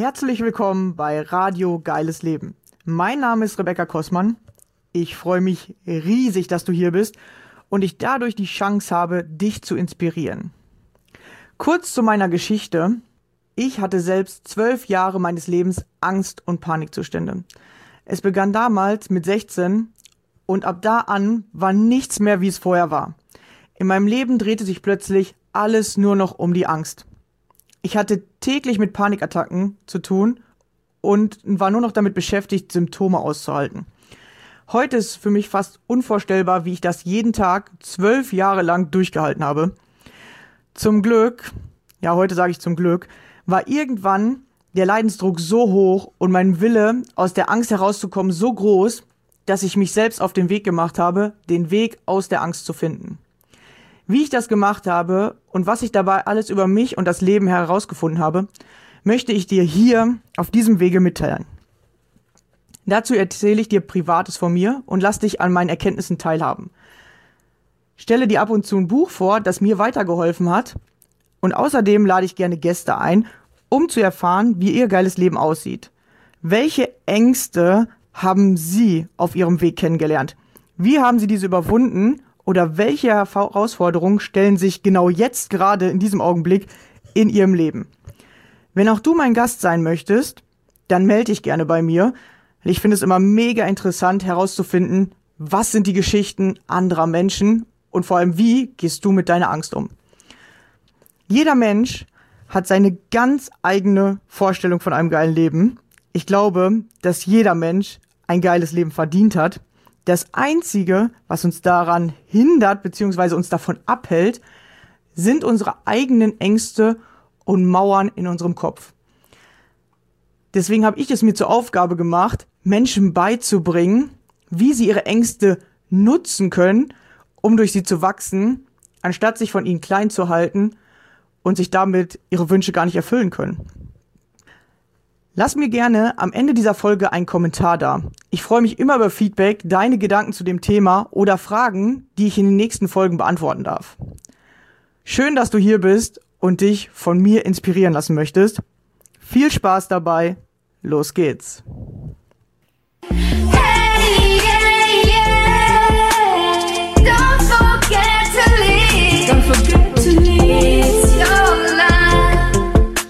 Herzlich willkommen bei Radio Geiles Leben. Mein Name ist Rebecca Kossmann. Ich freue mich riesig, dass du hier bist und ich dadurch die Chance habe, dich zu inspirieren. Kurz zu meiner Geschichte. Ich hatte selbst 12 Jahre meines Lebens Angst- und Panikzustände. Es begann damals mit 16 und ab da an war nichts mehr, wie es vorher war. In meinem Leben drehte sich plötzlich alles nur noch um die Angst. Ich hatte täglich mit Panikattacken zu tun und war nur noch damit beschäftigt, Symptome auszuhalten. Heute ist für mich fast unvorstellbar, wie ich das jeden Tag 12 Jahre lang durchgehalten habe. Zum Glück, ja heute sage ich zum Glück, war irgendwann der Leidensdruck so hoch und mein Wille, aus der Angst herauszukommen, so groß, dass ich mich selbst auf den Weg gemacht habe, den Weg aus der Angst zu finden. Wie ich das gemacht habe und was ich dabei alles über mich und das Leben herausgefunden habe, möchte ich dir hier auf diesem Wege mitteilen. Dazu erzähle ich dir Privates von mir und lass dich an meinen Erkenntnissen teilhaben. Stelle dir ab und zu ein Buch vor, das mir weitergeholfen hat, und außerdem lade ich gerne Gäste ein, um zu erfahren, wie ihr geiles Leben aussieht. Welche Ängste haben Sie auf Ihrem Weg kennengelernt? Wie haben Sie diese überwunden? Oder welche Herausforderungen stellen sich genau jetzt gerade in diesem Augenblick in Ihrem Leben? Wenn auch du mein Gast sein möchtest, dann melde dich gerne bei mir. Ich finde es immer mega interessant herauszufinden, was sind die Geschichten anderer Menschen und vor allem, wie gehst du mit deiner Angst um? Jeder Mensch hat seine ganz eigene Vorstellung von einem geilen Leben. Ich glaube, dass jeder Mensch ein geiles Leben verdient hat. Das Einzige, was uns daran hindert bzw. uns davon abhält, sind unsere eigenen Ängste und Mauern in unserem Kopf. Deswegen habe ich es mir zur Aufgabe gemacht, Menschen beizubringen, wie sie ihre Ängste nutzen können, um durch sie zu wachsen, anstatt sich von ihnen klein zu halten und sich damit ihre Wünsche gar nicht erfüllen können. Lass mir gerne am Ende dieser Folge einen Kommentar da. Ich freue mich immer über Feedback, deine Gedanken zu dem Thema oder Fragen, die ich in den nächsten Folgen beantworten darf. Schön, dass du hier bist und dich von mir inspirieren lassen möchtest. Viel Spaß dabei. Los geht's. Hey, yeah, yeah. Don't forget to leave. Don't forget to leave your life.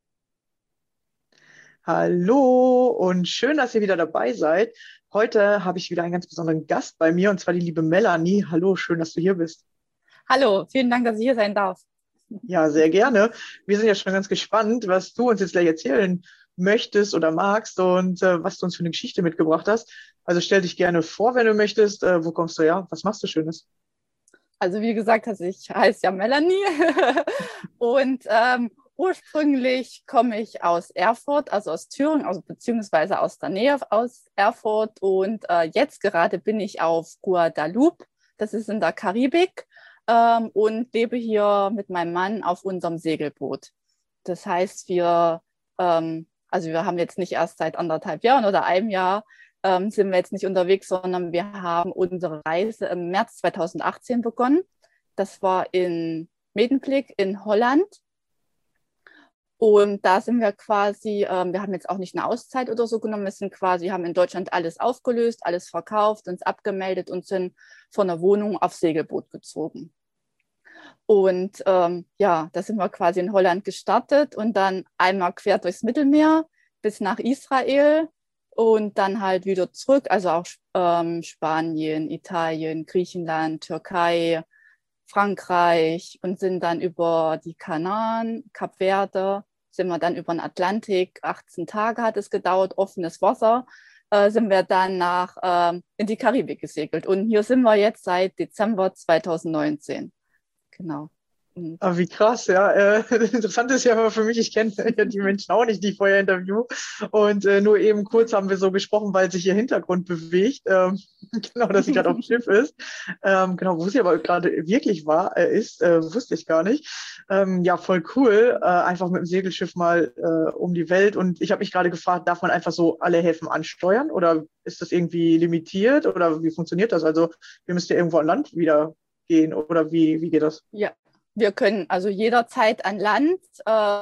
Hallo und schön, dass ihr wieder dabei seid. Heute habe ich wieder einen ganz besonderen Gast bei mir und zwar die liebe Melanie. Hallo, schön, dass du hier bist. Hallo, vielen Dank, dass ich hier sein darf. Ja, sehr gerne. Wir sind ja schon ganz gespannt, was du uns jetzt gleich erzählen möchtest oder magst und was du uns für eine Geschichte mitgebracht hast. Also stell dich gerne vor, wenn du möchtest. Wo kommst du her? Was machst du Schönes? Also wie gesagt, ich heiße ja Melanie und ursprünglich komme ich aus Erfurt, also aus Thüringen, also beziehungsweise aus der Nähe aus Erfurt und jetzt gerade bin ich auf Guadeloupe, das ist in der Karibik und lebe hier mit meinem Mann auf unserem Segelboot. Das heißt, wir haben jetzt nicht erst seit 1,5 Jahren oder einem Jahr sind wir jetzt nicht unterwegs, sondern wir haben unsere Reise im März 2018 begonnen. Das war in Medemblik in Holland. Und da sind wir quasi, wir haben jetzt auch nicht eine Auszeit oder so genommen, wir haben in Deutschland alles aufgelöst, alles verkauft, uns abgemeldet und sind von der Wohnung aufs Segelboot gezogen. Und da sind wir quasi in Holland gestartet und dann einmal quer durchs Mittelmeer bis nach Israel und dann halt wieder zurück, also auch Spanien, Italien, Griechenland, Türkei, Frankreich und sind dann über die Kanaren, Kap Verde, sind wir dann über den Atlantik, 18 Tage hat es gedauert, offenes Wasser, sind wir dann in die Karibik gesegelt. Und hier sind wir jetzt seit Dezember 2019. Genau. Ah, wie krass, ja. Interessant ist ja aber für mich, ich kenne ja die Menschen auch nicht, die ich vorher interview. Und nur eben kurz haben wir so gesprochen, weil sich ihr Hintergrund bewegt. Genau, dass sie gerade auf dem Schiff ist. Genau, wo sie aber gerade wirklich ist, wusste ich gar nicht. Ja, voll cool. Einfach mit dem Segelschiff mal um die Welt. Und ich habe mich gerade gefragt, darf man einfach so alle Häfen ansteuern? Oder ist das irgendwie limitiert? Oder wie funktioniert das? Also, wir müsst ja irgendwo an Land wieder gehen. Oder wie geht das? Ja. Wir können also jederzeit an Land.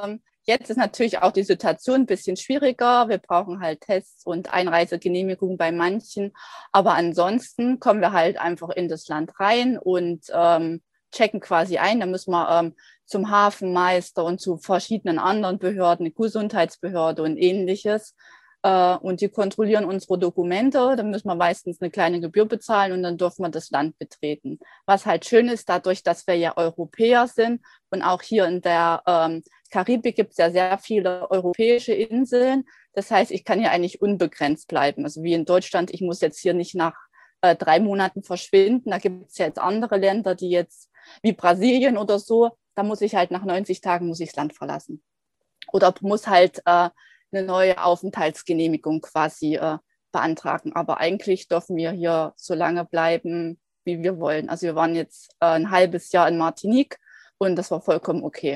Jetzt ist natürlich auch die Situation ein bisschen schwieriger. Wir brauchen halt Tests und Einreisegenehmigungen bei manchen. Aber ansonsten kommen wir halt einfach in das Land rein und checken quasi ein. Da müssen wir zum Hafenmeister und zu verschiedenen anderen Behörden, die Gesundheitsbehörde und ähnliches. Und die kontrollieren unsere Dokumente. Da müssen wir meistens eine kleine Gebühr bezahlen und dann dürfen wir das Land betreten. Was halt schön ist, dadurch, dass wir ja Europäer sind und auch hier in der Karibik gibt es ja sehr viele europäische Inseln. Das heißt, ich kann hier eigentlich unbegrenzt bleiben. Also wie in Deutschland, ich muss jetzt hier nicht nach 3 Monaten verschwinden. Da gibt es ja jetzt andere Länder, die jetzt wie Brasilien oder so, da muss ich halt nach 90 Tagen muss ich das Land verlassen. Oder muss halt eine neue Aufenthaltsgenehmigung quasi beantragen. Aber eigentlich dürfen wir hier so lange bleiben, wie wir wollen. Also wir waren jetzt ein halbes Jahr in Martinique und das war vollkommen okay.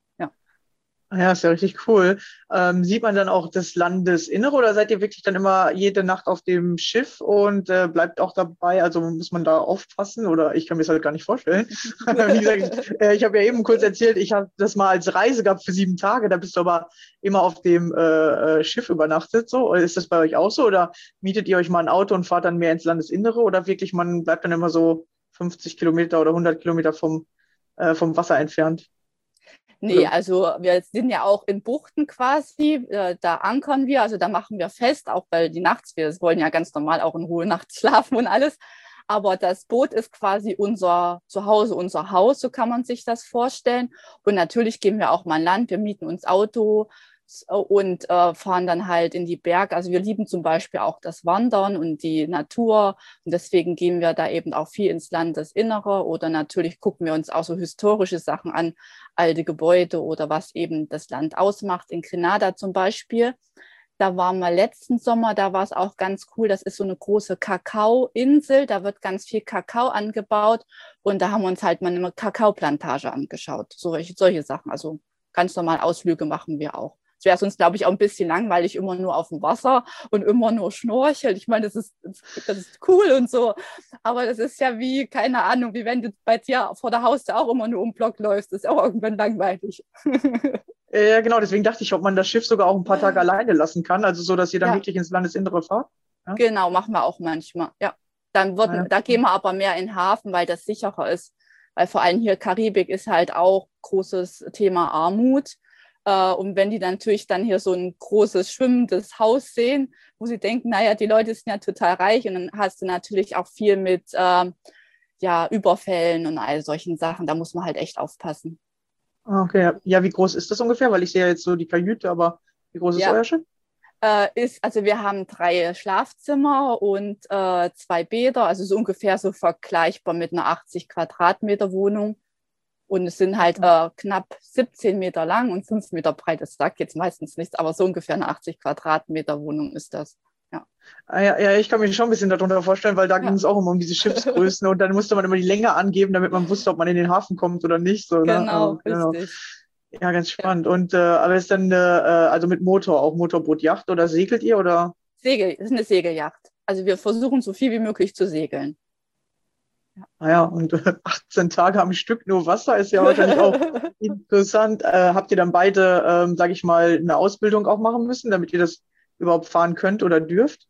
Ja, ist ja richtig cool. Sieht man dann auch das Landesinnere oder seid ihr wirklich dann immer jede Nacht auf dem Schiff und bleibt auch dabei? Also muss man da aufpassen oder ich kann mir das halt gar nicht vorstellen. Wie gesagt, ich habe ja eben kurz erzählt, ich habe das mal als Reise gehabt für 7 Tage. Da bist du aber immer auf dem Schiff übernachtet. So, ist das bei euch auch so oder mietet ihr euch mal ein Auto und fahrt dann mehr ins Landesinnere oder wirklich man bleibt dann immer so 50 Kilometer oder 100 Kilometer vom Wasser entfernt? Nee, also wir sind ja auch in Buchten quasi, da ankern wir, also da machen wir fest, auch weil wir wollen ja ganz normal auch in Ruhe nachts schlafen und alles. Aber das Boot ist quasi unser Zuhause, unser Haus, so kann man sich das vorstellen. Und natürlich gehen wir auch mal an Land, wir mieten uns Auto und fahren dann halt in die Berge. Also wir lieben zum Beispiel auch das Wandern und die Natur. Und deswegen gehen wir da eben auch viel ins Landesinnere. Oder natürlich gucken wir uns auch so historische Sachen an, alte Gebäude oder was eben das Land ausmacht. In Grenada zum Beispiel. Da waren wir letzten Sommer, da war es auch ganz cool. Das ist so eine große Kakaoinsel. Da wird ganz viel Kakao angebaut. Und da haben wir uns halt mal eine Kakaoplantage angeschaut. Solche Sachen. Also ganz normal Ausflüge machen wir auch. Es wäre sonst, glaube ich, auch ein bisschen langweilig, immer nur auf dem Wasser und immer nur schnorcheln. Ich meine, das ist cool und so. Aber das ist ja wie, keine Ahnung, wie wenn du bei dir vor der Haustür auch immer nur um den Block läufst. Das ist auch irgendwann langweilig. Ja, genau, deswegen dachte ich, ob man das Schiff sogar auch ein paar Tage alleine lassen kann, also so, dass ihr dann wirklich ins Landesinnere fahrt. Ja? Genau, machen wir auch manchmal, ja. Da gehen wir aber mehr in den Hafen, weil das sicherer ist. Weil vor allem hier Karibik ist halt auch großes Thema Armut. Und wenn die dann natürlich dann hier so ein großes schwimmendes Haus sehen, wo sie denken, naja, die Leute sind ja total reich und dann hast du natürlich auch viel mit Überfällen und all solchen Sachen. Da muss man halt echt aufpassen. Okay, ja, wie groß ist das ungefähr? Weil ich sehe ja jetzt so die Kajüte, aber wie groß ist euer Schiff? Also wir haben 3 Schlafzimmer und 2 Bäder, also so ungefähr so vergleichbar mit einer 80 Quadratmeter Wohnung. Und es sind halt knapp 17 Meter lang und 5 Meter breit. Das sagt jetzt meistens nichts, aber so ungefähr eine 80 Quadratmeter Wohnung ist das. Ja. Ja, ich kann mir schon ein bisschen darunter vorstellen, weil da ging es auch immer um diese Schiffsgrößen und dann musste man immer die Länge angeben, damit man wusste, ob man in den Hafen kommt oder nicht. So, ne? Genau, Genau. richtig. Ja, ganz spannend. Und aber ist dann also mit Motor, auch Motorboot, Yacht oder segelt ihr oder? Das ist eine Segelyacht. Also wir versuchen so viel wie möglich zu segeln. Naja, und 18 Tage am Stück nur Wasser ist ja wahrscheinlich auch interessant. Habt ihr dann beide, sage ich mal, eine Ausbildung auch machen müssen, damit ihr das überhaupt fahren könnt oder dürft?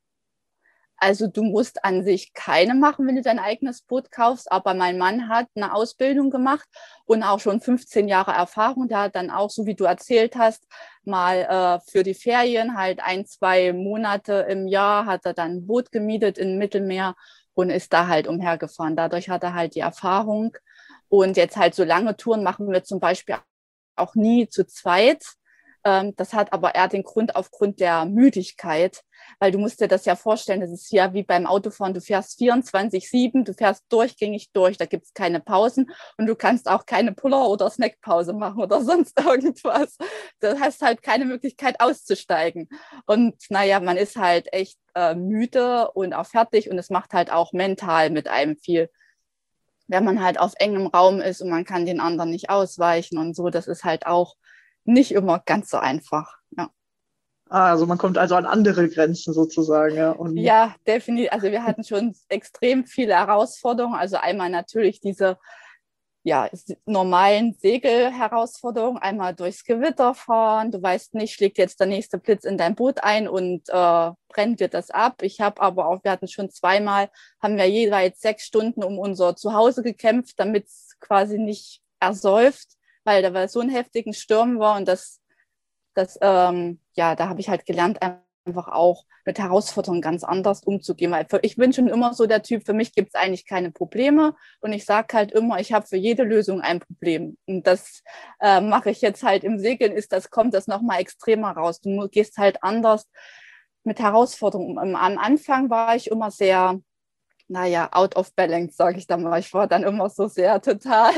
Also du musst an sich keine machen, wenn du dein eigenes Boot kaufst, aber mein Mann hat eine Ausbildung gemacht und auch schon 15 Jahre Erfahrung. Der hat dann auch, so wie du erzählt hast, mal für die Ferien halt 1, 2 Monate im Jahr hat er dann ein Boot gemietet im Mittelmeer und ist da halt umhergefahren. Dadurch hat er halt die Erfahrung. Und jetzt halt so lange Touren machen wir zum Beispiel auch nie zu zweit. Das hat aber eher den Grund aufgrund der Müdigkeit, weil du musst dir das ja vorstellen, das ist ja wie beim Autofahren, du fährst 24/7, du fährst durchgängig durch, da gibt es keine Pausen und du kannst auch keine Puller- oder Snackpause machen oder sonst irgendwas. Du hast halt keine Möglichkeit auszusteigen. Und naja, man ist halt echt müde und auch fertig und es macht halt auch mental mit einem viel, wenn man halt auf engem Raum ist und man kann den anderen nicht ausweichen und so, das ist halt auch nicht immer ganz so einfach. Ja. Also man kommt also an andere Grenzen sozusagen, ja. Und Ja, definitiv. Also wir hatten schon extrem viele Herausforderungen. Also einmal natürlich diese normalen Segelherausforderungen, einmal durchs Gewitter fahren. Du weißt nicht, schlägt jetzt der nächste Blitz in dein Boot ein und brennt dir das ab. Ich habe aber auch, wir hatten schon zweimal, haben wir jeweils 6 Stunden um unser Zuhause gekämpft, damit es quasi nicht ersäuft, weil da so ein heftigen Sturm war und da habe ich halt gelernt, einfach auch mit Herausforderungen ganz anders umzugehen. Weil ich bin schon immer so der Typ, für mich gibt es eigentlich keine Probleme und ich sage halt immer, ich habe für jede Lösung ein Problem. Und das mache ich jetzt halt im Segeln, kommt das nochmal extremer raus. Du gehst halt anders mit Herausforderungen um. Am Anfang war ich immer sehr, out of balance, sage ich dann mal. Ich war dann immer so sehr total,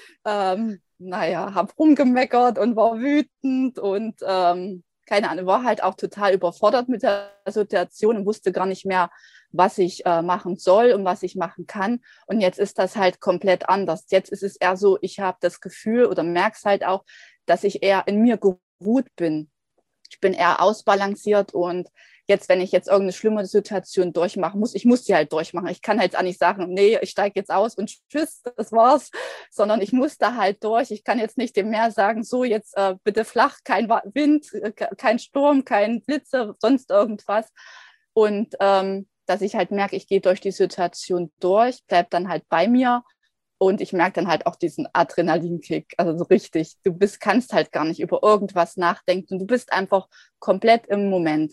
habe rumgemeckert und war wütend und keine Ahnung, war halt auch total überfordert mit der Situation und wusste gar nicht mehr, was ich machen soll und was ich machen kann. Und jetzt ist das halt komplett anders. Jetzt ist es eher so, ich habe das Gefühl oder merke es halt auch, dass ich eher in mir geruht bin. Ich bin eher ausbalanciert und jetzt, wenn ich jetzt irgendeine schlimme Situation durchmachen muss, ich muss die halt durchmachen. Ich kann halt auch nicht sagen, nee, ich steige jetzt aus und tschüss, das war's, sondern ich muss da halt durch. Ich kann jetzt nicht dem Meer sagen, so jetzt bitte flach, kein Wind, kein Sturm, kein Blitze, sonst irgendwas. Und dass ich halt merke, ich gehe durch die Situation durch, bleib dann halt bei mir. Und ich merke dann halt auch diesen Adrenalinkick, also so richtig. Kannst halt gar nicht über irgendwas nachdenken. Und du bist einfach komplett im Moment.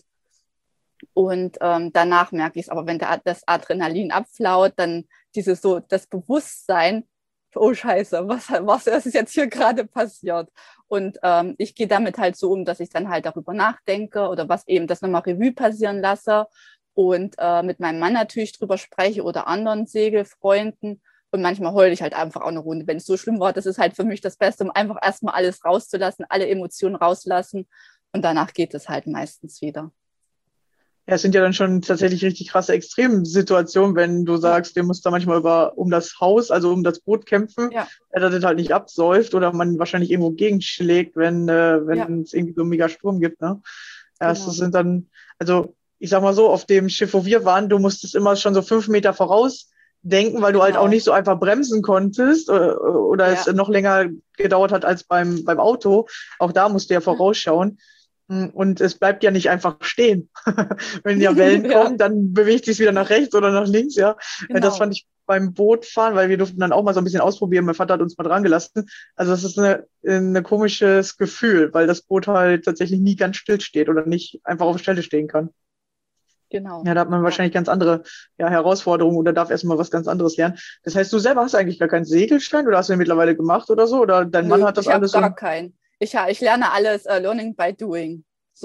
Und danach merke ich es, aber wenn das Adrenalin abflaut, dann das Bewusstsein, oh Scheiße, was ist jetzt hier gerade passiert? Und ich gehe damit halt so um, dass ich dann halt darüber nachdenke oder was eben das nochmal Revue passieren lasse und mit meinem Mann natürlich drüber spreche oder anderen Segelfreunden. Und manchmal heule ich halt einfach auch eine Runde, wenn es so schlimm war. Das ist halt für mich das Beste, um einfach erstmal alles rauszulassen, alle Emotionen rauslassen. Und danach geht es halt meistens wieder. Ja, es sind ja dann schon tatsächlich richtig krasse Extremsituationen, wenn du sagst, du musst da manchmal um das Haus, also um das Boot kämpfen, dass das halt nicht absäuft oder man wahrscheinlich irgendwo gegenschlägt, wenn es irgendwie so einen mega Sturm gibt. Ne? Ja, genau. Das sind dann, also ich sag mal so, auf dem Schiff, wo wir waren, du musstest immer schon so 5 Meter voraus denken, weil du halt auch nicht so einfach bremsen konntest oder es noch länger gedauert hat als beim Auto. Auch da musst du ja vorausschauen. Und es bleibt ja nicht einfach stehen. Wenn ja Wellen kommen, dann bewegt sich wieder nach rechts oder nach links, ja. Genau. Das fand ich beim Bootfahren, weil wir durften dann auch mal so ein bisschen ausprobieren. Mein Vater hat uns mal dran gelassen. Also das ist ein komisches Gefühl, weil das Boot halt tatsächlich nie ganz still steht oder nicht einfach auf der Stelle stehen kann. Genau. Ja, da hat man wahrscheinlich ganz andere Herausforderungen oder darf erstmal was ganz anderes lernen. Das heißt, du selber hast eigentlich gar keinen Segelschein oder hast du den mittlerweile gemacht oder so? Oder dein Mann hat das alles? Ich habe gar keinen. Ich lerne alles Learning by Doing.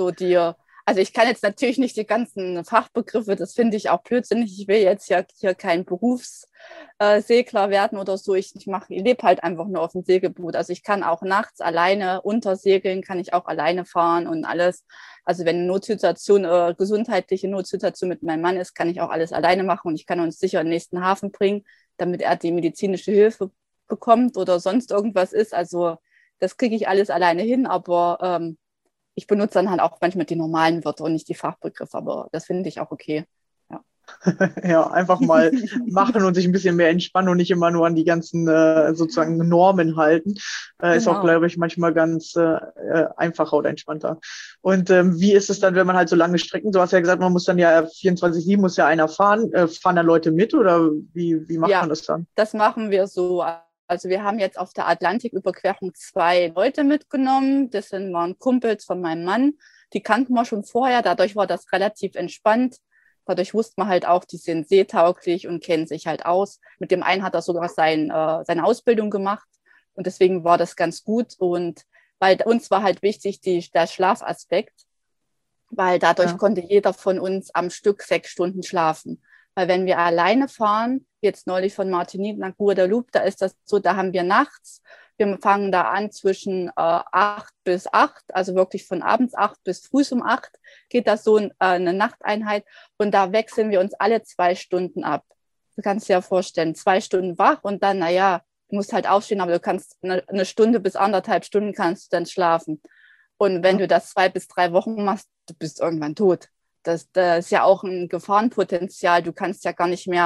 Also ich kann jetzt natürlich nicht die ganzen Fachbegriffe, das finde ich auch blödsinnig. Ich will jetzt ja hier kein Berufssegler werden oder so. Ich lebe halt einfach nur auf dem Segelboot. Also ich kann auch nachts alleine untersegeln, kann ich auch alleine fahren und alles. Also wenn eine Notsituation, gesundheitliche Notsituation mit meinem Mann ist, kann ich auch alles alleine machen und ich kann uns sicher in den nächsten Hafen bringen, damit er die medizinische Hilfe bekommt oder sonst irgendwas ist. Also das kriege ich alles alleine hin, aber ich benutze dann halt auch manchmal die normalen Wörter und nicht die Fachbegriffe, aber das finde ich auch okay. Ja, ja, einfach mal machen und sich ein bisschen mehr entspannen und nicht immer nur an die ganzen sozusagen Normen halten. Ist auch, glaube ich, manchmal ganz einfacher oder entspannter. Und wie ist es dann, wenn man halt so lange Strecken, du hast ja gesagt, man muss dann ja 24/7 muss ja einer fahren. Fahren da Leute mit oder wie macht man das dann? Das machen wir so. Also wir haben jetzt auf der Atlantiküberquerung 2 Leute mitgenommen. Das waren Kumpels von meinem Mann. Die kannten wir schon vorher. Dadurch war das relativ entspannt. Dadurch wusste man halt auch, die sind seetauglich und kennen sich halt aus. Mit dem einen hat er sogar seine Ausbildung gemacht. Und deswegen war das ganz gut. Und weil uns war halt wichtig der Schlafaspekt. Weil dadurch konnte jeder von uns am Stück 6 Stunden schlafen. Weil wenn wir alleine fahren, jetzt neulich von Martinique nach Guadeloupe, da ist das so, da haben wir nachts, wir fangen da an zwischen 8 bis 8, also wirklich von abends 8 bis früh um 8 geht das so eine Nachteinheit und da wechseln wir uns alle 2 Stunden ab. Du kannst dir ja vorstellen, 2 Stunden wach und dann, du musst halt aufstehen, aber du kannst eine Stunde bis 1,5 Stunden kannst du dann schlafen. Und wenn du das 2 bis 3 Wochen machst, du bist irgendwann tot. Das ist ja auch ein Gefahrenpotenzial. Du kannst ja gar nicht mehr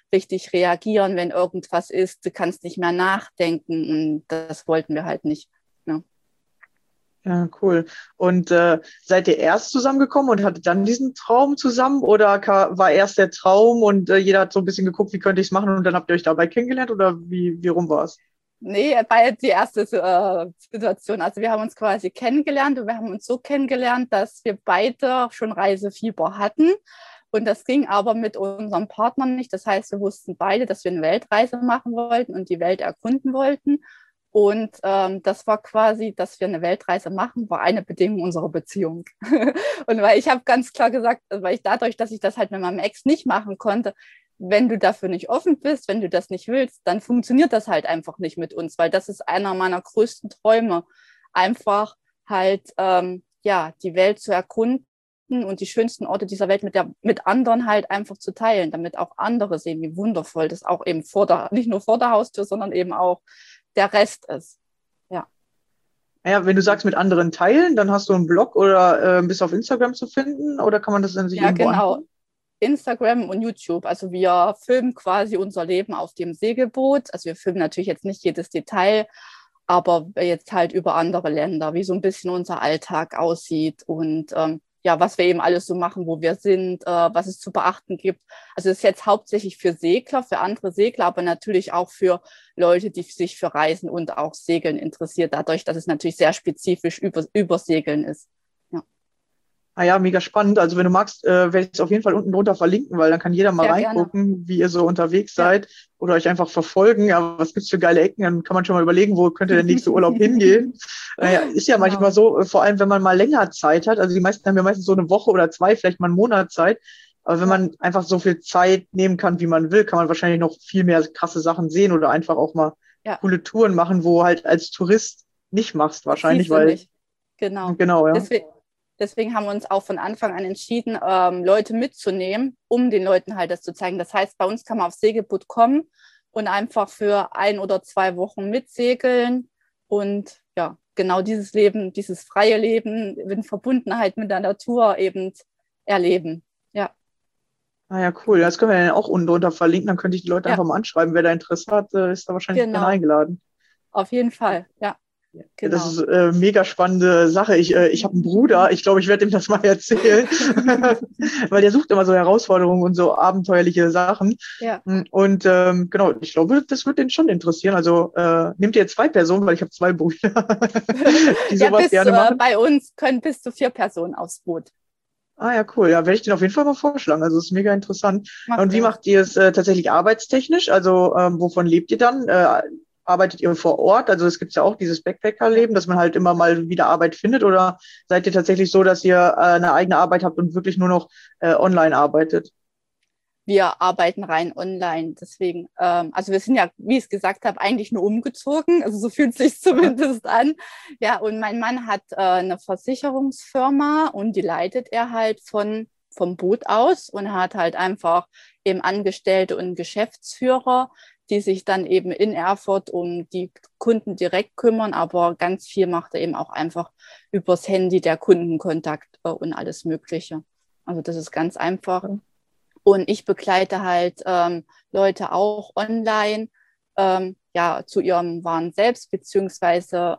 richtig reagieren, wenn irgendwas ist. Du kannst nicht mehr nachdenken und das wollten wir halt nicht. Ne? Ja, cool. Und seid ihr erst zusammengekommen und hattet dann diesen Traum zusammen oder war erst der Traum und jeder hat so ein bisschen geguckt, wie könnte ich es machen und dann habt ihr euch dabei kennengelernt oder wie rum war es? Nee, war jetzt die erste Situation. Also wir haben uns quasi kennengelernt und wir haben uns so kennengelernt, dass wir beide schon Reisefieber hatten. Und das ging aber mit unserem Partner nicht. Das heißt, wir wussten beide, dass wir eine Weltreise machen wollten und die Welt erkunden wollten. Und das war quasi, dass wir eine Weltreise machen, war eine Bedingung unserer Beziehung. Und weil ich habe ganz klar gesagt, weil ich dadurch, dass ich das halt mit meinem Ex nicht machen konnte, wenn du dafür nicht offen bist, wenn du das nicht willst, dann funktioniert das halt einfach nicht mit uns, weil das ist einer meiner größten Träume, einfach halt die Welt zu erkunden und die schönsten Orte dieser Welt mit anderen halt einfach zu teilen, damit auch andere sehen, wie wundervoll das auch eben nicht nur vor der Haustür, sondern eben auch der Rest ist. Ja. Ja, wenn du sagst mit anderen teilen, dann hast du einen Blog oder bist auf Instagram zu finden oder kann man das dann sich irgendwo genau. anschauen? Instagram und YouTube. Also wir filmen quasi unser Leben auf dem Segelboot. Also wir filmen natürlich jetzt nicht jedes Detail, aber jetzt halt über andere Länder, wie so ein bisschen unser Alltag aussieht und was wir eben alles so machen, wo wir sind, was es zu beachten gibt. Also es ist jetzt hauptsächlich für Segler, für andere Segler, aber natürlich auch für Leute, die sich für Reisen und auch Segeln interessiert, dadurch, dass es natürlich sehr spezifisch über Segeln ist. Ah ja, mega spannend. Also wenn du magst, werde ich es auf jeden Fall unten drunter verlinken, weil dann kann jeder mal Sehr reingucken, gerne. wie ihr so unterwegs seid oder euch einfach verfolgen. Ja, was gibt's für geile Ecken? Dann kann man schon mal überlegen, wo könnte der nächste Urlaub hingehen. Ist ja manchmal so, vor allem wenn man mal länger Zeit hat. Also die meisten haben ja meistens so eine Woche oder zwei, vielleicht mal einen Monat Zeit. Aber wenn man einfach so viel Zeit nehmen kann, wie man will, kann man wahrscheinlich noch viel mehr krasse Sachen sehen oder einfach auch mal coole Touren machen, wo halt als Tourist nicht machst wahrscheinlich, weil nicht. Genau, ja. Deswegen haben wir uns auch von Anfang an entschieden, Leute mitzunehmen, um den Leuten halt das zu zeigen. Das heißt, bei uns kann man aufs Segelboot kommen und einfach für 1 oder 2 Wochen mitsegeln und ja, genau dieses Leben, dieses freie Leben in Verbundenheit mit der Natur eben erleben. Ja. Ah ja, cool. Das können wir dann auch unten drunter verlinken. Dann könnte ich die Leute einfach mal anschreiben. Wer da Interesse hat, ist da wahrscheinlich gerne eingeladen. Auf jeden Fall, ja. Genau. Das ist eine mega spannende Sache. Ich habe einen Bruder, ich glaube, ich werde ihm das mal erzählen, weil der sucht immer so Herausforderungen und so abenteuerliche Sachen. Ja. Und genau, ich glaube, das wird den schon interessieren. Also nehmt ihr jetzt 2 Personen, weil ich habe 2 Brüder, die sowas gerne machen. Bei uns können bis zu 4 Personen aufs Boot. Ah ja, cool. Ja, werde ich den auf jeden Fall mal vorschlagen. Also es ist mega interessant. Und wie macht ihr es tatsächlich arbeitstechnisch? Also wovon lebt ihr dann? Arbeitet ihr vor Ort? Also es gibt ja auch dieses Backpacker-Leben, dass man halt immer mal wieder Arbeit findet. Oder seid ihr tatsächlich so, dass ihr eine eigene Arbeit habt und wirklich nur noch online arbeitet? Wir arbeiten rein online. Deswegen, also wir sind ja, wie ich es gesagt habe, eigentlich nur umgezogen. Also so fühlt es sich zumindest an. Ja, und mein Mann hat eine Versicherungsfirma und die leitet er halt vom Boot aus und hat halt einfach eben Angestellte und Geschäftsführer, die sich dann eben in Erfurt um die Kunden direkt kümmern, aber ganz viel macht er eben auch einfach übers Handy, der Kundenkontakt und alles Mögliche. Also das ist ganz einfach. Und ich begleite halt Leute auch online, zu ihrem wahren Selbst, beziehungsweise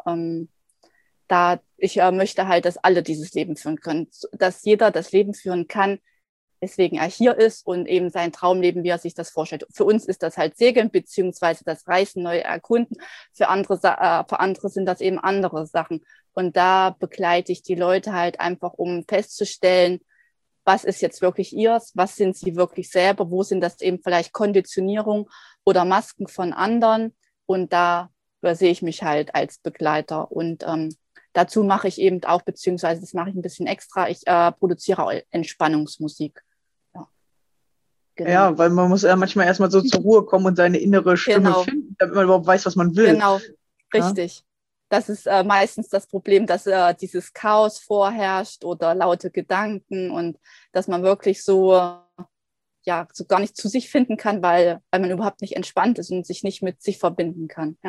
ich möchte halt, dass alle dieses Leben führen können, dass jeder das Leben führen kann, weswegen er hier ist und eben sein Traumleben, wie er sich das vorstellt. Für uns ist das halt Segeln beziehungsweise das Reisen, neu erkunden. Für andere sind das eben andere Sachen. Und da begleite ich die Leute halt einfach, um festzustellen, was ist jetzt wirklich ihrs, was sind sie wirklich selber, wo sind das eben vielleicht Konditionierung oder Masken von anderen. Und da sehe ich mich halt als Begleiter. Und dazu mache ich eben auch, beziehungsweise das mache ich ein bisschen extra, ich produziere auch Entspannungsmusik. Genau. Ja, weil man muss ja manchmal erstmal so zur Ruhe kommen und seine innere Stimme finden, damit man überhaupt weiß, was man will. Genau, richtig. Ja? Das ist meistens das Problem, dass dieses Chaos vorherrscht oder laute Gedanken und dass man wirklich so gar nicht zu sich finden kann, weil man überhaupt nicht entspannt ist und sich nicht mit sich verbinden kann.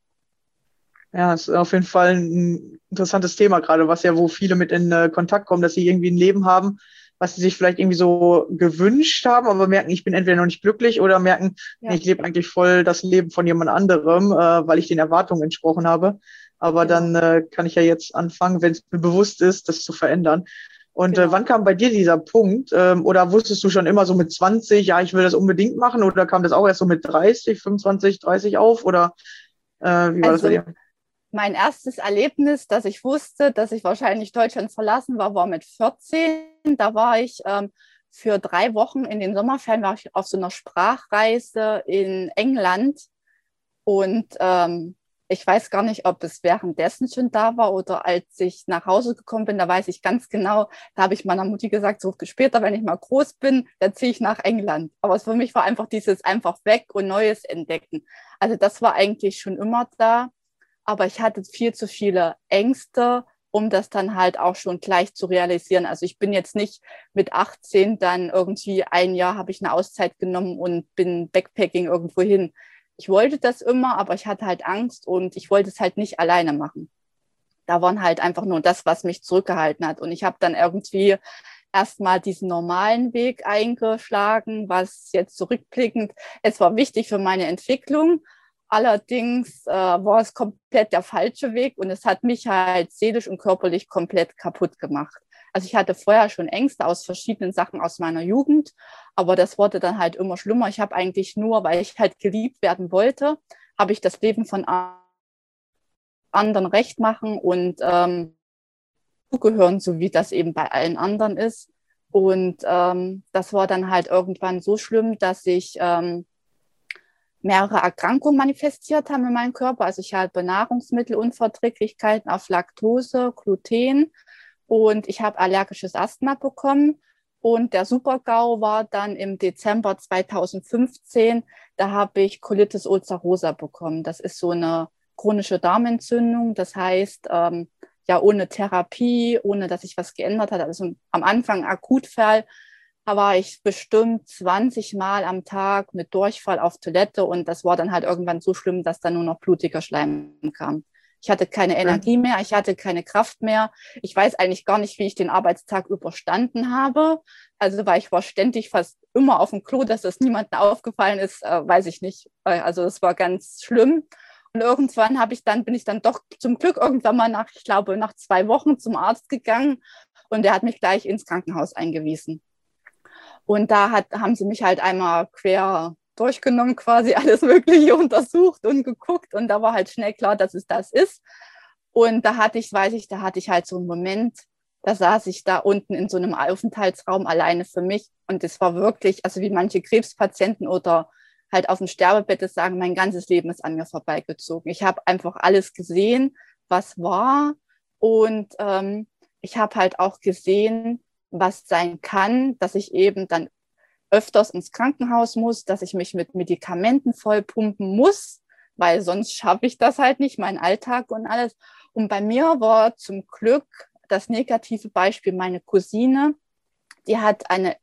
Ja, ist auf jeden Fall ein interessantes Thema gerade, wo viele mit in Kontakt kommen, dass sie irgendwie ein Leben haben, was sie sich vielleicht irgendwie so gewünscht haben, aber merken, ich bin entweder noch nicht glücklich oder merken, Ja, ich lebe eigentlich voll das Leben von jemand anderem, weil ich den Erwartungen entsprochen habe. Aber genau, dann kann ich ja jetzt anfangen, wenn es mir bewusst ist, das zu verändern. Und genau. wann kam bei dir dieser Punkt? Oder wusstest du schon immer so mit 20, ja, ich will das unbedingt machen? Oder kam das auch erst so mit 30, 25, 30 auf? Oder wie war das bei Also dir? mein erstes Erlebnis, dass ich wusste, dass ich wahrscheinlich Deutschland verlassen war mit 14. Da war ich für 3 Wochen in den Sommerferien war ich auf so einer Sprachreise in England. Und ich weiß gar nicht, ob es währenddessen schon da war oder als ich nach Hause gekommen bin, da weiß ich ganz genau, da habe ich meiner Mutti gesagt, so später, wenn ich mal groß bin, dann ziehe ich nach England. Aber für mich war einfach dieses einfach weg und Neues entdecken. Also das war eigentlich schon immer da, aber ich hatte viel zu viele Ängste, um das dann halt auch schon gleich zu realisieren. Also ich bin jetzt nicht mit 18 dann irgendwie ein Jahr habe ich eine Auszeit genommen und bin Backpacking irgendwo hin. Ich wollte das immer, aber ich hatte halt Angst und ich wollte es halt nicht alleine machen. Da waren halt einfach nur das, was mich zurückgehalten hat. Und ich habe dann irgendwie erstmal diesen normalen Weg eingeschlagen, was jetzt zurückblickend, es war wichtig für meine Entwicklung. Allerdings war es komplett der falsche Weg und es hat mich halt seelisch und körperlich komplett kaputt gemacht. Also ich hatte vorher schon Ängste aus verschiedenen Sachen aus meiner Jugend, aber das wurde dann halt immer schlimmer. Ich habe eigentlich nur, weil ich halt geliebt werden wollte, habe ich das Leben von anderen recht machen und zugehören, so wie das eben bei allen anderen ist. Und das war dann halt irgendwann so schlimm, dass ich mehrere Erkrankungen manifestiert haben in meinem Körper. Also ich hatte Nahrungsmittelunverträglichkeiten auf Laktose, Gluten und ich habe allergisches Asthma bekommen. Und der Super-GAU war dann im Dezember 2015, da habe ich Colitis ulcerosa bekommen. Das ist so eine chronische Darmentzündung. Das heißt, ja, ohne Therapie, ohne dass sich was geändert hat. Also am Anfang Akutfall, da war ich bestimmt 20 Mal am Tag mit Durchfall auf Toilette und das war dann halt irgendwann so schlimm, dass dann nur noch blutiger Schleim kam. Ich hatte keine Okay. Energie mehr, ich hatte keine Kraft mehr. Ich weiß eigentlich gar nicht, wie ich den Arbeitstag überstanden habe. Also, weil ich war ständig fast immer auf dem Klo, dass das niemandem aufgefallen ist, weiß ich nicht. Also, das war ganz schlimm. Und irgendwann bin ich dann doch zum Glück irgendwann mal ich glaube, nach 2 Wochen zum Arzt gegangen und der hat mich gleich ins Krankenhaus eingewiesen. Und da haben sie mich halt einmal quer durchgenommen, quasi alles Mögliche untersucht und geguckt. Und da war halt schnell klar, dass es das ist. Und da hatte ich halt so einen Moment, da saß ich da unten in so einem Aufenthaltsraum alleine für mich. Und es war wirklich, also wie manche Krebspatienten oder halt auf dem Sterbebett sagen, mein ganzes Leben ist an mir vorbeigezogen. Ich habe einfach alles gesehen, was war. Und ich habe halt auch gesehen, was sein kann, dass ich eben dann öfters ins Krankenhaus muss, dass ich mich mit Medikamenten vollpumpen muss, weil sonst schaffe ich das halt nicht, meinen Alltag und alles. Und bei mir war zum Glück das negative Beispiel meine Cousine, die hat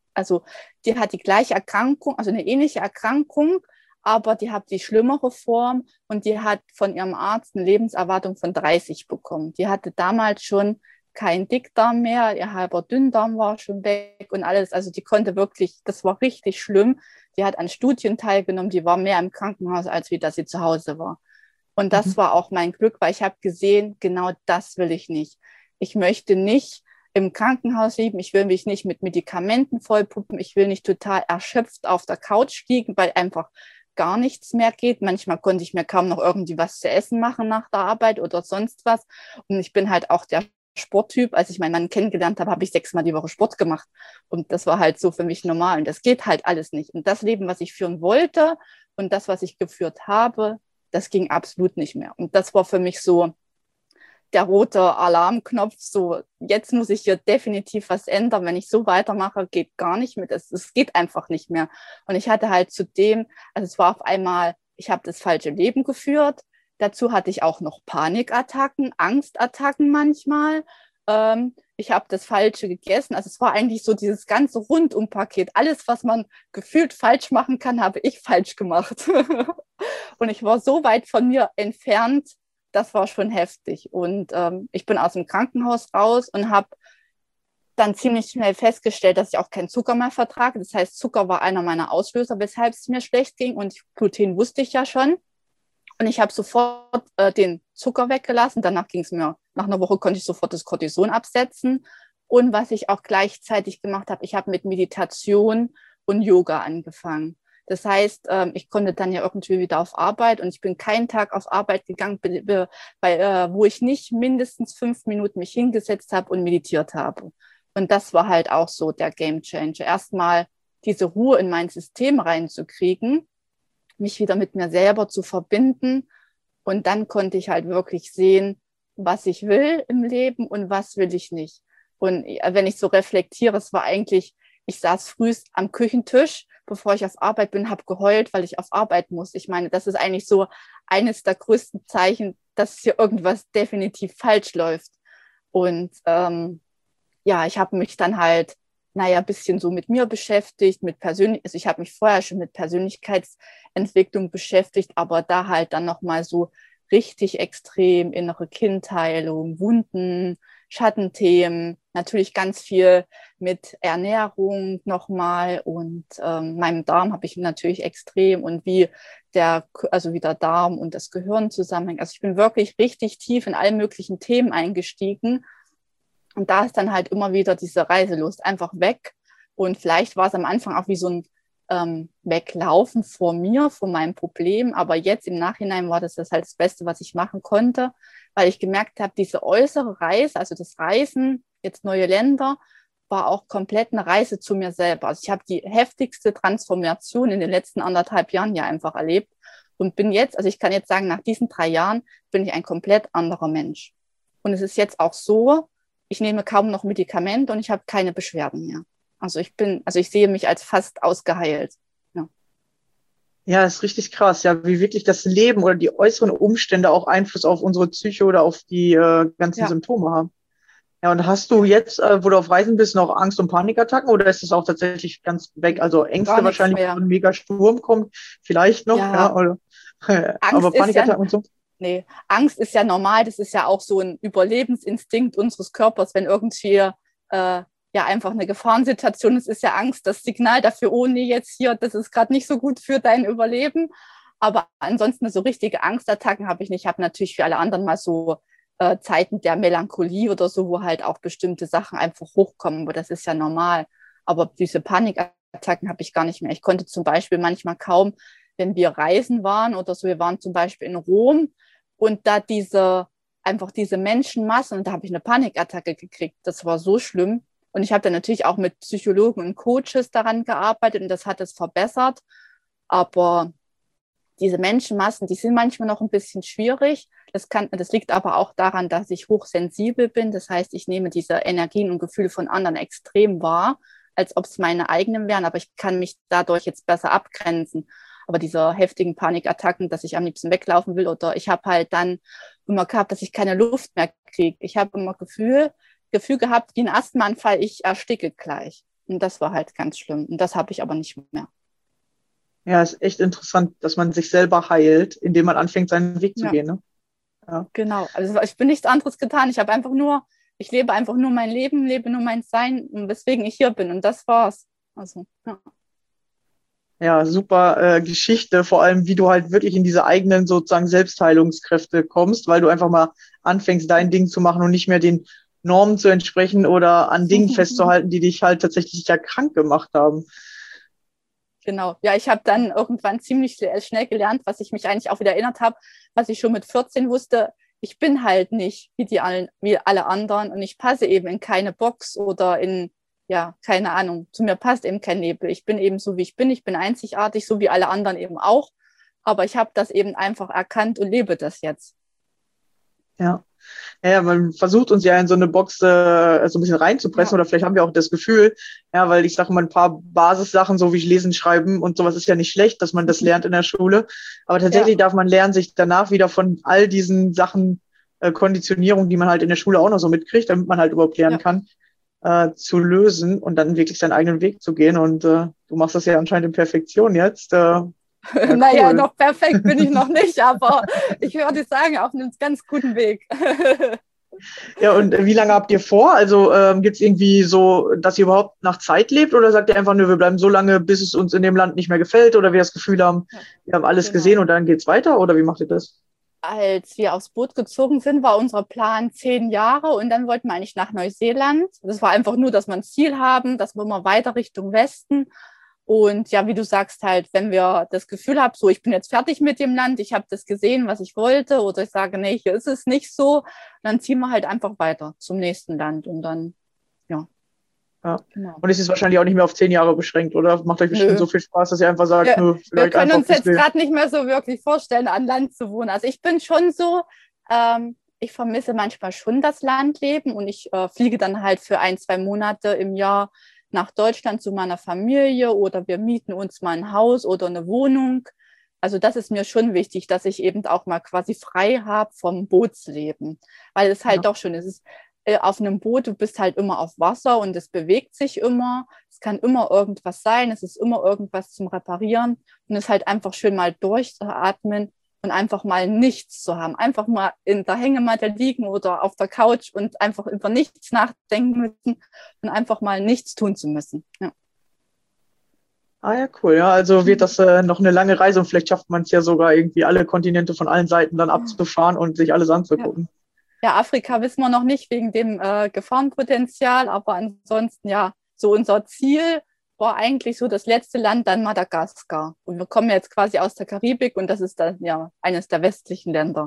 die hat die gleiche Erkrankung, also eine ähnliche Erkrankung, aber die hat die schlimmere Form und die hat von ihrem Arzt eine Lebenserwartung von 30 bekommen. Die hatte damals schon kein Dickdarm mehr, ihr halber Dünndarm war schon weg und alles. Also die konnte wirklich, das war richtig schlimm. Die hat an Studien teilgenommen, die war mehr im Krankenhaus, als wie dass sie zu Hause war. Und das Mhm. war auch mein Glück, weil ich habe gesehen, genau das will ich nicht. Ich möchte nicht im Krankenhaus liegen, ich will mich nicht mit Medikamenten vollpumpen, ich will nicht total erschöpft auf der Couch liegen, weil einfach gar nichts mehr geht. Manchmal konnte ich mir kaum noch irgendwie was zu essen machen nach der Arbeit oder sonst was. Und ich bin halt auch der Sporttyp. Als ich meinen Mann kennengelernt habe, habe ich 6-mal die Woche Sport gemacht. Und das war halt so für mich normal. Und das geht halt alles nicht. Und das Leben, was ich führen wollte und das, was ich geführt habe, das ging absolut nicht mehr. Und das war für mich so der rote Alarmknopf, so jetzt muss ich hier definitiv was ändern. Wenn ich so weitermache, geht gar nicht mehr. Es geht einfach nicht mehr. Und ich hatte halt zudem, also es war auf einmal, ich habe das falsche Leben geführt. Dazu hatte ich auch noch Panikattacken, Angstattacken manchmal. Ich habe das Falsche gegessen. Also es war eigentlich so dieses ganze Rundumpaket. Alles, was man gefühlt falsch machen kann, habe ich falsch gemacht. Und ich war so weit von mir entfernt, das war schon heftig. Und ich bin aus dem Krankenhaus raus und habe dann ziemlich schnell festgestellt, dass ich auch keinen Zucker mehr vertrage. Das heißt, Zucker war einer meiner Auslöser, weshalb es mir schlecht ging. Und Gluten wusste ich ja schon. Und ich habe sofort den Zucker weggelassen. Danach ging es mir, nach einer Woche konnte ich sofort das Cortison absetzen. Und was ich auch gleichzeitig gemacht habe, ich habe mit Meditation und Yoga angefangen. Das heißt, ich konnte dann ja irgendwie wieder auf Arbeit und ich bin keinen Tag auf Arbeit gegangen, wo ich nicht mindestens 5 Minuten mich hingesetzt habe und meditiert habe. Und das war halt auch so der Gamechanger. Erstmal diese Ruhe in mein System reinzukriegen, mich wieder mit mir selber zu verbinden. Und dann konnte ich halt wirklich sehen, was ich will im Leben und was will ich nicht. Und wenn ich so reflektiere, es war eigentlich, ich saß früh am Küchentisch, bevor ich auf Arbeit bin, habe geheult, weil ich auf Arbeit muss. Ich meine, das ist eigentlich so eines der größten Zeichen, dass hier irgendwas definitiv falsch läuft. Und ja, ich habe mich dann halt, ein bisschen so mit mir beschäftigt, also ich habe mich vorher schon mit Persönlichkeitsentwicklung beschäftigt, aber da halt dann nochmal so richtig extrem innere Kindheilung, Wunden, Schattenthemen, natürlich ganz viel mit Ernährung nochmal und meinem Darm habe ich natürlich extrem und wie der Darm und das Gehirn zusammenhängen. Also ich bin wirklich richtig tief in alle möglichen Themen eingestiegen und da ist dann halt immer wieder diese Reiselust einfach weg und vielleicht war es am Anfang auch wie so ein Weglaufen vor mir, vor meinem Problem. Aber jetzt im Nachhinein war das halt das Beste, was ich machen konnte, weil ich gemerkt habe, diese äußere Reise, also das Reisen, jetzt neue Länder, war auch komplett eine Reise zu mir selber. Also ich habe die heftigste Transformation in den letzten 1,5 Jahren ja einfach erlebt und bin jetzt, also ich kann jetzt sagen, nach diesen 3 Jahren bin ich ein komplett anderer Mensch. Und es ist jetzt auch so, ich nehme kaum noch Medikamente und ich habe keine Beschwerden mehr. Also ich sehe mich als fast ausgeheilt. Ja. Ja, ist richtig krass, ja, wie wirklich das Leben oder die äußeren Umstände auch Einfluss auf unsere Psyche oder auf die ganzen Symptome haben. Ja, und hast du jetzt, wo du auf Reisen bist, noch Angst- und Panikattacken oder ist es auch tatsächlich ganz weg? Also Ängste wahrscheinlich, wenn ein mega Sturm kommt, vielleicht noch, oder, aber Panikattacken und so? Nee, Angst ist ja normal, das ist ja auch so ein Überlebensinstinkt unseres Körpers, wenn irgendwie einfach eine Gefahrensituation ist, ist ja Angst das Signal dafür, oh nee, jetzt hier, das ist gerade nicht so gut für dein Überleben. Aber ansonsten so richtige Angstattacken habe ich nicht. Ich habe natürlich für alle anderen mal so Zeiten der Melancholie oder so, wo halt auch bestimmte Sachen einfach hochkommen, aber das ist ja normal. Aber diese Panikattacken habe ich gar nicht mehr. Ich konnte zum Beispiel manchmal kaum, wenn wir reisen waren oder so, wir waren zum Beispiel in Rom und da diese Menschenmassen und da habe ich eine Panikattacke gekriegt. Das war so schlimm. Und ich habe dann natürlich auch mit Psychologen und Coaches daran gearbeitet und das hat es verbessert. Aber diese Menschenmassen, die sind manchmal noch ein bisschen schwierig. Das liegt aber auch daran, dass ich hochsensibel bin. Das heißt, ich nehme diese Energien und Gefühle von anderen extrem wahr, als ob es meine eigenen wären. Aber ich kann mich dadurch jetzt besser abgrenzen. Aber diese heftigen Panikattacken, dass ich am liebsten weglaufen will oder ich habe halt dann immer gehabt, dass ich keine Luft mehr kriege. Ich habe immer Gefühl gehabt, wie ein Asthmaanfall, ich ersticke gleich. Und das war halt ganz schlimm. Und das habe ich aber nicht mehr. Ja, ist echt interessant, dass man sich selber heilt, indem man anfängt, seinen Weg zu gehen. Ne? Ja. Genau. Also ich bin nichts anderes getan. Ich lebe einfach nur mein Leben, lebe nur mein Sein, weswegen ich hier bin. Und das war's. Also, ja. Ja, super Geschichte, vor allem wie du halt wirklich in diese eigenen sozusagen Selbstheilungskräfte kommst, weil du einfach mal anfängst, dein Ding zu machen und nicht mehr den Normen zu entsprechen oder an Dingen festzuhalten, die dich halt tatsächlich ja krank gemacht haben. Genau, ja, ich habe dann irgendwann ziemlich schnell gelernt, was ich mich eigentlich auch wieder erinnert habe, was ich schon mit 14 wusste, ich bin halt nicht wie alle anderen und ich passe eben in keine Box oder in, keine Ahnung, zu mir passt eben kein Label. Ich bin eben so, wie ich bin einzigartig, so wie alle anderen eben auch, aber ich habe das eben einfach erkannt und lebe das jetzt. Ja, man versucht uns ja in so eine Box so ein bisschen reinzupressen oder vielleicht haben wir auch das Gefühl, weil ich sage mal ein paar Basissachen, so wie Lesen, Schreiben und sowas ist ja nicht schlecht, dass man das lernt in der Schule, aber tatsächlich darf man lernen, sich danach wieder von all diesen Sachen, Konditionierung, die man halt in der Schule auch noch so mitkriegt, damit man halt überhaupt lernen kann, zu lösen und dann wirklich seinen eigenen Weg zu gehen und du machst das ja anscheinend in Perfektion jetzt. Ja, naja, cool. Noch perfekt bin ich noch nicht, aber ich würde sagen, auf einem ganz guten Weg. Ja, und wie lange habt ihr vor? Also gibt es irgendwie so, dass ihr überhaupt nach Zeit lebt oder sagt ihr einfach nur, wir bleiben so lange, bis es uns in dem Land nicht mehr gefällt oder wir das Gefühl haben, Ja, wir haben alles genau. gesehen und dann geht's weiter oder wie macht ihr das? Als wir aufs Boot gezogen sind, war unser Plan 10 Jahre und dann wollten wir eigentlich nach Neuseeland. Das war einfach nur, dass wir ein Ziel haben, dass wir immer weiter Richtung Westen. Und ja, wie du sagst, halt, wenn wir das Gefühl haben, so, ich bin jetzt fertig mit dem Land, ich habe das gesehen, was ich wollte, oder ich sage, nee, hier ist es nicht so, dann ziehen wir halt einfach weiter zum nächsten Land und dann, ja, Ja. genau. Und es ist wahrscheinlich auch nicht mehr auf 10 Jahre beschränkt, oder? Macht euch bestimmt Nö. so viel Spaß, dass ihr einfach sagt, nö, Wir vielleicht können einfach uns bis jetzt wir. gerade nicht mehr so wirklich vorstellen, an Land zu wohnen. Also ich bin schon so, ich vermisse manchmal schon das Landleben und ich fliege dann halt für 1, 2 Monate im Jahr nach Deutschland zu meiner Familie oder wir mieten uns mal ein Haus oder eine Wohnung. Also das ist mir schon wichtig, dass ich eben auch mal quasi frei habe vom Bootsleben, weil es halt Ja. doch schon, es ist auf einem Boot, du bist halt immer auf Wasser und es bewegt sich immer, es kann immer irgendwas sein, es ist immer irgendwas zum Reparieren und es ist halt einfach schön mal durchzuatmen und einfach mal nichts zu haben, einfach mal in der Hängematte liegen oder auf der Couch und einfach über nichts nachdenken müssen und einfach mal nichts tun zu müssen. Ja. Ah ja, cool. Ja, also wird das noch eine lange Reise und vielleicht schafft man es ja sogar irgendwie alle Kontinente von allen Seiten dann abzufahren und sich alles anzugucken. Ja, Afrika wissen wir noch nicht wegen dem Gefahrenpotenzial, aber ansonsten ja, so unser Ziel war eigentlich so das letzte Land, dann Madagaskar. Und wir kommen jetzt quasi aus der Karibik und das ist dann ja eines der westlichen Länder.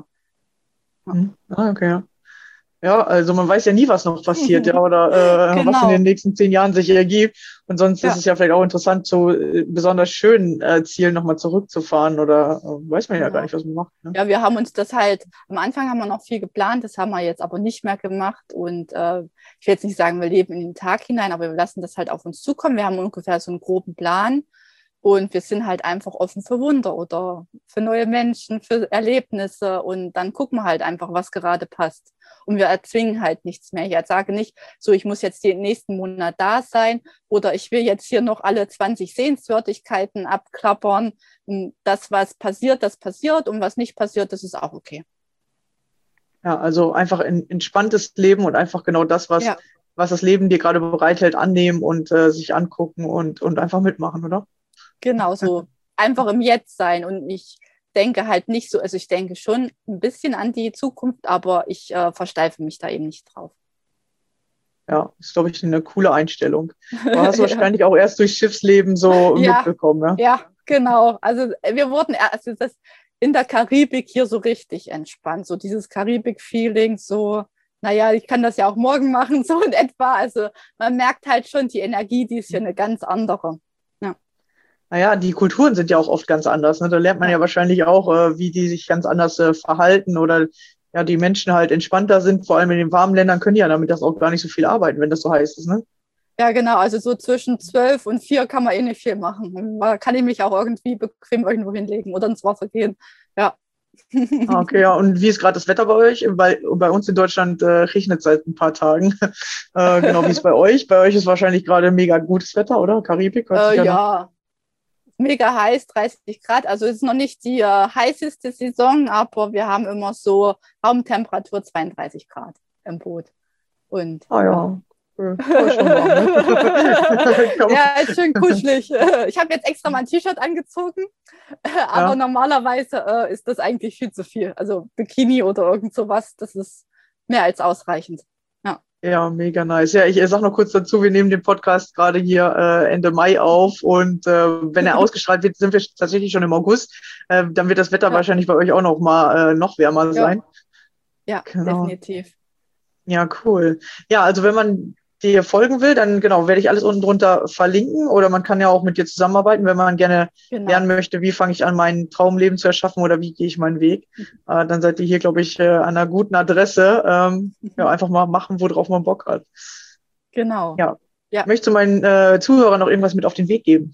Ah, okay. Ja. Ja, also man weiß ja nie, was noch passiert, ja, oder was in Genau. den nächsten 10 Jahren sich ergibt. Und sonst ist Ja, es ja vielleicht auch interessant, zu besonders schönen Zielen nochmal zurückzufahren oder weiß man ja gar genau. nicht, was man macht. Ne? Ja, wir haben uns das halt, am Anfang haben wir noch viel geplant, das haben wir jetzt aber nicht mehr gemacht. Und ich will jetzt nicht sagen, wir leben in den Tag hinein, aber wir lassen das halt auf uns zukommen. Wir haben ungefähr so einen groben Plan und wir sind halt einfach offen für Wunder oder für neue Menschen, für Erlebnisse. Und dann gucken wir halt einfach, was gerade passt. Und wir erzwingen halt nichts mehr. Ich sage nicht, so, ich muss jetzt den nächsten Monat da sein oder ich will jetzt hier noch alle 20 Sehenswürdigkeiten abklappern. Und das, was passiert, das passiert und was nicht passiert, das ist auch okay. Ja, also einfach ein entspanntes Leben und einfach genau das, was, Ja, was das Leben dir gerade bereithält, annehmen und sich angucken und einfach mitmachen, oder? genau so. Einfach im Jetzt sein. Und ich denke halt nicht so, also ich denke schon ein bisschen an die Zukunft, aber ich versteife mich da eben nicht drauf. Ja, ist, glaube ich, eine coole Einstellung. Aber hast du Ja. wahrscheinlich auch erst durch Schiffsleben so Ja, mitbekommen, ja? ja, genau. Also wir wurden also das in der Karibik hier so richtig entspannt. So dieses Karibik-Feeling, so, naja, ich kann das ja auch morgen machen, so in etwa. Also man merkt halt schon, die Energie, die ist hier eine ganz andere. Ja, Naja, die Kulturen sind ja auch oft ganz anders. Ne? Da lernt man ja. ja wahrscheinlich auch, wie die sich ganz anders verhalten oder ja, die Menschen halt entspannter sind. Vor allem in den warmen Ländern können die ja damit das auch gar nicht so viel arbeiten, wenn das so heiß ist. Ne? Ja, genau. Also so zwischen 12 und 4 kann man eh nicht viel machen. Da kann ich mich auch irgendwie bequem irgendwo hinlegen oder ins Wasser gehen. Ja. Ah, okay, ja. Und wie ist gerade das Wetter bei euch? Bei uns in Deutschland regnet es seit ein paar Tagen. Genau wie es bei euch. Bei euch ist wahrscheinlich gerade mega gutes Wetter, oder? Karibik hört sich ja nach. Ja, mega heiß, 30 Grad. Also es ist noch nicht die heißeste Saison, aber wir haben immer so Raumtemperatur 32 Grad im Boot. Und Ah ja. ja. Ist schon warm, ne? Kann man- Ja, ist schön kuschelig. Ich habe jetzt extra mal ein T-Shirt angezogen, aber Ja. normalerweise ist das eigentlich viel zu viel. Also Bikini oder irgend sowas, das ist mehr als ausreichend. Ja, Ja, mega nice. Ja, ich sag noch kurz dazu, wir nehmen den Podcast gerade hier Ende Mai auf und wenn er ausgestrahlt wird, sind wir tatsächlich schon im August. Dann wird das Wetter Ja. wahrscheinlich bei euch auch noch mal noch wärmer sein. ja, Genau. definitiv. Ja, cool. Ja, also wenn man dir folgen will, dann genau, werde ich alles unten drunter verlinken oder man kann ja auch mit dir zusammenarbeiten, wenn man gerne Genau. lernen möchte, wie fange ich an, mein Traumleben zu erschaffen oder wie gehe ich meinen Weg. Dann seid ihr hier, glaube ich, an einer guten Adresse. Ja, einfach mal machen, worauf man Bock hat. Genau. Ja. Ja. Möchtest du meinen Zuhörern noch irgendwas mit auf den Weg geben?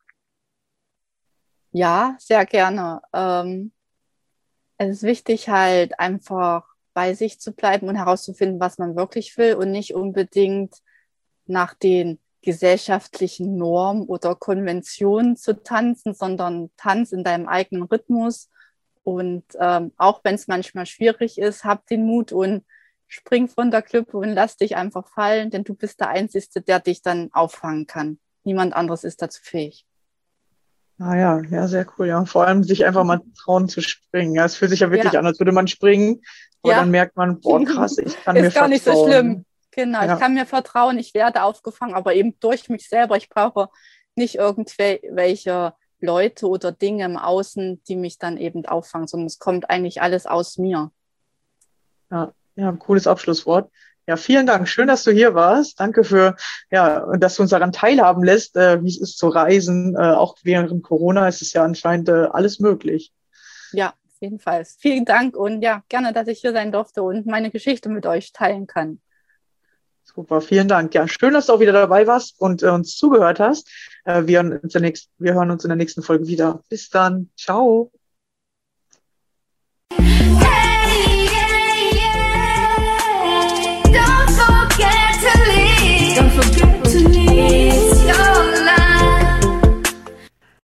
Ja, sehr gerne. Es ist wichtig, halt einfach bei sich zu bleiben und herauszufinden, was man wirklich will und nicht unbedingt nach den gesellschaftlichen Normen oder Konventionen zu tanzen, sondern tanz in deinem eigenen Rhythmus. Und auch wenn es manchmal schwierig ist, hab den Mut und spring von der Klippe und lass dich einfach fallen, denn du bist der Einzige, der dich dann auffangen kann. Niemand anderes ist dazu fähig. Ah ja, sehr cool, ja. Vor allem sich einfach mal trauen zu springen. Ja, es fühlt sich ja wirklich an, als würde man springen, aber dann merkt man, boah, krass, ich kann mir vertrauen. Ist gar nicht so schlimm. Genau, Ja. ich kann mir vertrauen, ich werde aufgefangen, aber eben durch mich selber. Ich brauche nicht irgendwelche Leute oder Dinge im Außen, die mich dann eben auffangen, sondern es kommt eigentlich alles aus mir. Ja, ein cooles Abschlusswort. Ja, vielen Dank. Schön, dass du hier warst. Danke dass du uns daran teilhaben lässt, wie es ist zu reisen. Auch während Corona ist es ja anscheinend alles möglich. Ja, auf jeden Fall. Vielen Dank und ja, gerne, dass ich hier sein durfte und meine Geschichte mit euch teilen kann. Super, vielen Dank. Ja, schön, dass du auch wieder dabei warst und uns zugehört hast. Wir hören uns in der nächsten Folge wieder. Bis dann. Ciao.